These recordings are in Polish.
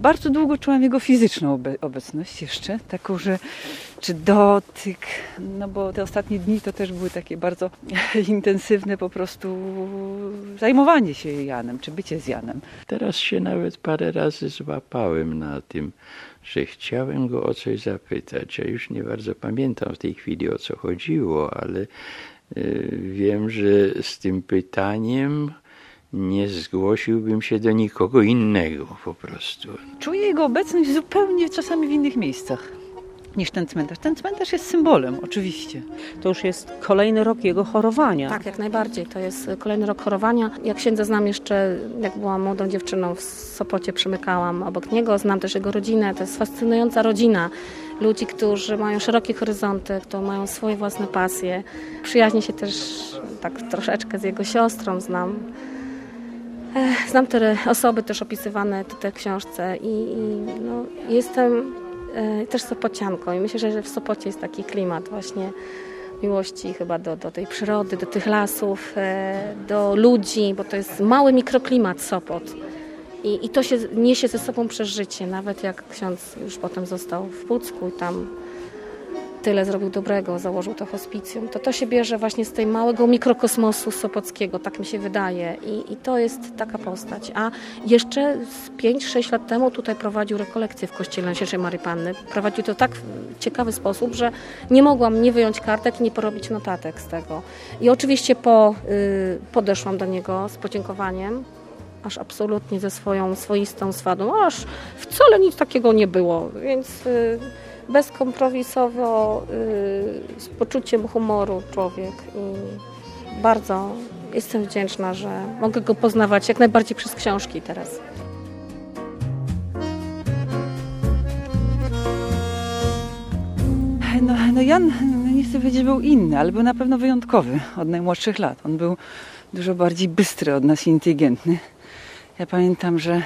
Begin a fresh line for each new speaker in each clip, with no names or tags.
Bardzo długo czułam jego fizyczną obecność jeszcze, taką, że czy dotyk, no bo te ostatnie dni to też były takie bardzo intensywne po prostu zajmowanie się Janem, czy bycie z Janem.
Teraz się nawet parę razy złapałem na tym, że chciałem go o coś zapytać. Ja już nie bardzo pamiętam w tej chwili, o co chodziło, ale wiem, że z tym pytaniem nie zgłosiłbym się do nikogo innego po prostu.
Czuję jego obecność zupełnie czasami w innych miejscach niż ten cmentarz. Ten cmentarz jest symbolem, oczywiście.
To już jest kolejny rok jego chorowania.
Tak, jak najbardziej. To jest kolejny rok chorowania. Jak księdza znam jeszcze, jak byłam młodą dziewczyną, w Sopocie przymykałam obok niego. Znam też jego rodzinę. To jest fascynująca rodzina. Ludzi, którzy mają szerokie horyzonty, którzy mają swoje własne pasje. Przyjaźnię się też tak troszeczkę z jego siostrą, znam te osoby też opisywane tutaj w książce i no, jestem też sopocianką i myślę, że w Sopocie jest taki klimat właśnie miłości chyba do tej przyrody, do tych lasów, do ludzi, bo to jest mały mikroklimat Sopot i to się niesie ze sobą przez życie, nawet jak ksiądz już potem został w Pucku i tam tyle zrobił dobrego, założył to hospicjum, to się bierze właśnie z tej małego mikrokosmosu sopockiego, tak mi się wydaje i to jest taka postać. A jeszcze z 5-6 lat temu tutaj prowadził rekolekcje w kościele Najświętszej Maryi Panny. Prowadził to tak w ciekawy sposób, że nie mogłam nie wyjąć kartek i nie porobić notatek z tego. I oczywiście podeszłam do niego z podziękowaniem, aż absolutnie ze swoją swoistą swadą, aż wcale nic takiego nie było, więc bezkompromisowo, z poczuciem humoru człowiek i bardzo jestem wdzięczna, że mogę go poznawać jak najbardziej przez książki teraz.
No Jan, nie chcę powiedzieć, że był inny, ale był na pewno wyjątkowy od najmłodszych lat. On był dużo bardziej bystry od nas i inteligentny. Ja pamiętam, że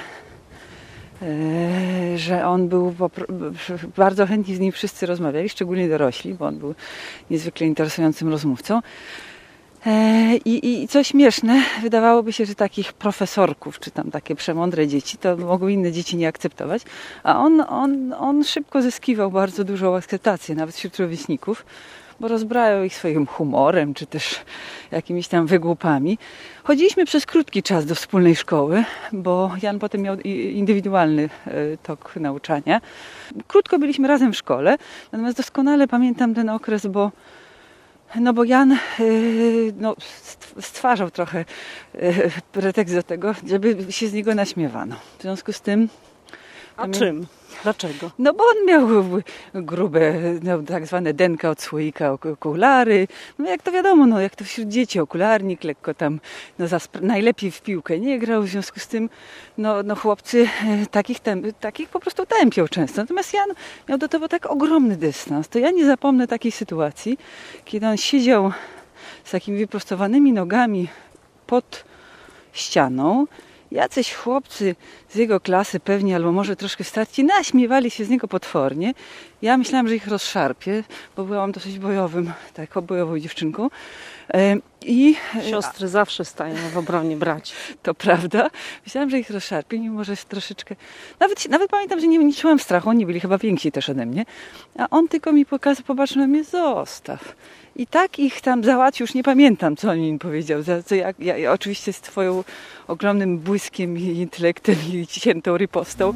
on był, bardzo chętnie z nim wszyscy rozmawiali, szczególnie dorośli, bo on był niezwykle interesującym rozmówcą. I co śmieszne, wydawałoby się, że takich profesorków, czy tam takie przemądre dzieci, to mogą inne dzieci nie akceptować, a on szybko zyskiwał bardzo dużą akceptację, nawet wśród rówieśników, bo rozbrajał ich swoim humorem, czy też jakimiś tam wygłupami. Chodziliśmy przez krótki czas do wspólnej szkoły, bo Jan potem miał indywidualny tok nauczania. Krótko byliśmy razem w szkole, natomiast doskonale pamiętam ten okres, bo Jan stwarzał trochę pretekst do tego, żeby się z niego naśmiewano. W związku z tym...
A czym? Dlaczego?
No bo on miał grube, tak zwane denka od słoika, okulary. No jak to wiadomo, jak to wśród dzieci, okularnik, lekko tam, najlepiej w piłkę nie grał. W związku z tym, chłopcy takich po prostu tępią często. Natomiast Jan miał do tego tak ogromny dystans. To ja nie zapomnę takiej sytuacji, kiedy on siedział z takimi wyprostowanymi nogami pod ścianą. Jacyś chłopcy z jego klasy pewnie, albo może troszkę starsi, naśmiewali się z niego potwornie. Ja myślałam, że ich rozszarpię, bo byłam dosyć bojową dziewczynką.
Siostry zawsze stają w obronie braci.
To prawda. Myślałam, że ich rozszarpię, mimo że troszeczkę... Nawet pamiętam, że nie czułam strachu, oni byli chyba więksi też ode mnie. A on tylko mi pokazał, popatrzył na mnie, zostaw. I tak ich tam załatwił, już nie pamiętam, co on mi powiedział. Ja oczywiście z twoją ogromnym błyskiem i intelektem i ciętą ripostą.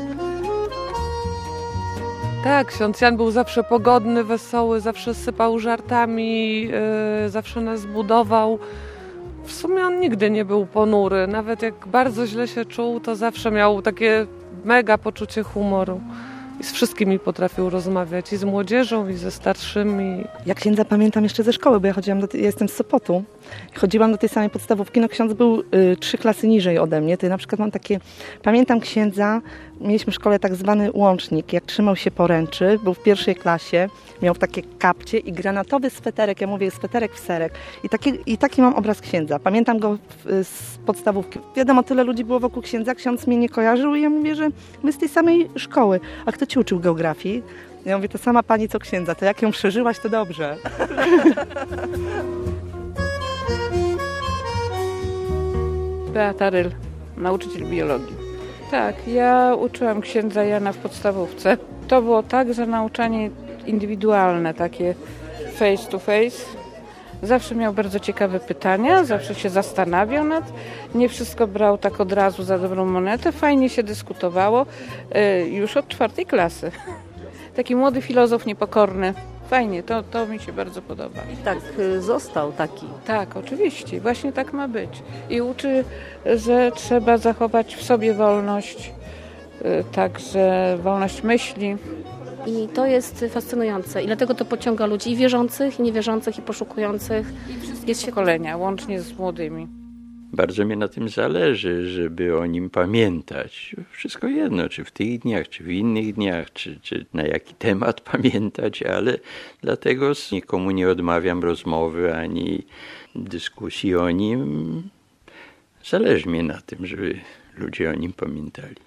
Tak, ksiądz Jan był zawsze pogodny, wesoły, zawsze sypał żartami, zawsze nas budował. W sumie on nigdy nie był ponury. Nawet jak bardzo źle się czuł, to zawsze miał takie mega poczucie humoru. I z wszystkimi potrafił rozmawiać, i z młodzieżą, i ze starszymi.
Ja księdza pamiętam jeszcze ze szkoły, bo ja jestem z Sopotu. Chodziłam do tej samej podstawówki, ksiądz był 3 klasy niżej ode mnie. To na przykład pamiętam księdza, mieliśmy w szkole tak zwany łącznik, jak trzymał się poręczy, był w 1. klasie, miał takie kapcie i granatowy sweterek, ja mówię sweterek w serek. I taki mam obraz księdza. Pamiętam go z podstawówki. Wiadomo, tyle ludzi było wokół księdza, ksiądz mnie nie kojarzył i ja mówię, że my z tej samej szkoły. A kto ci uczył geografii? Ja mówię, to sama pani co księdza, to jak ją przeżyłaś, to dobrze.
Beata Ryl, nauczyciel biologii. Tak, ja uczyłam księdza Jana w podstawówce. To było tak, że nauczanie indywidualne, takie face to face. Zawsze miał bardzo ciekawe pytania, zawsze się zastanawiał nie wszystko brał tak od razu za dobrą monetę. Fajnie się dyskutowało już od 4. klasy. Taki młody filozof niepokorny. Fajnie, to mi się bardzo podoba.
I tak został taki.
Tak, oczywiście, właśnie tak ma być. I uczy, że trzeba zachować w sobie wolność, także wolność myśli.
I to jest fascynujące i dlatego to pociąga ludzi i wierzących, i niewierzących, i poszukujących.
Jest pokolenia, łącznie z młodymi.
Bardzo mi na tym zależy, żeby o nim pamiętać. Wszystko jedno, czy w tych dniach, czy w innych dniach, czy na jaki temat pamiętać, ale dlatego nikomu nie odmawiam rozmowy ani dyskusji o nim. Zależy mi na tym, żeby ludzie o nim pamiętali.